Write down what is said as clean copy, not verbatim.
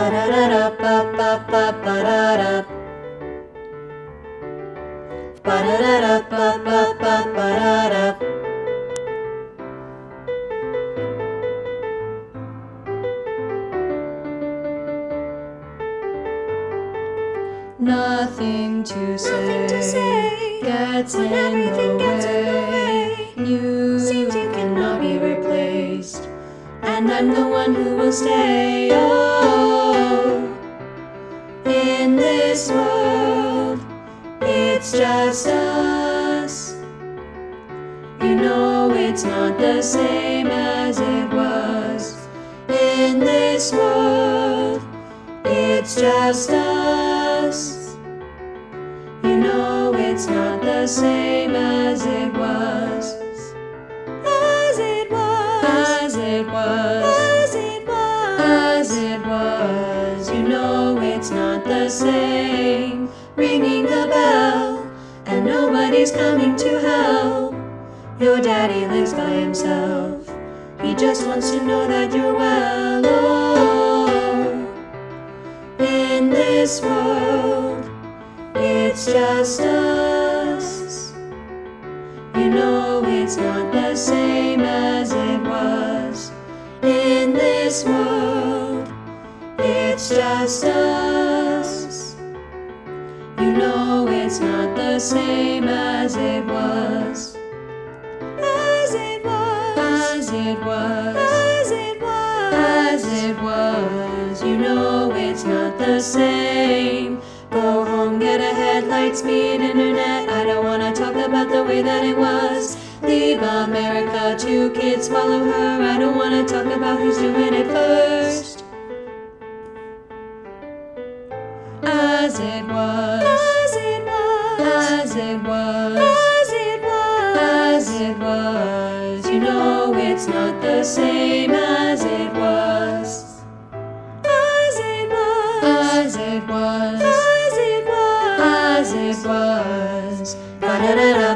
Ba-da-da-da-ba-ba-ba-ba-da-da. Ba-da-da-da-ba-ba-ba-ba-da-da. Nothing to say gets in the way. You seems you cannot be replaced, and I'm the one who will stay. Oh, in this world, it's just us. You know it's not the same as it was. In this world, it's just us. You know it's not the same as it was. As it was. As it was. As it was. As it was. You know it's not the same. Ringing the bell and nobody's coming to help. Your daddy lives by himself. He just wants to know that you're well. Oh, in this world, it's just us. You know it's not the same as it was. In this world, it's just us. You know it's not the same as it was. As it was. As it was. As it was. As it was. You know it's not the same. Go home, get a headlight speed internet. I don't wanna talk about the way that it was. Leave America, 2 kids follow her. I don't wanna talk about who's doing it first. As it was. As it was. As it was. As it was. As it was. You know it's not the same as it was. As it was. As it was. As it was. As it was. Ba-da-da-da.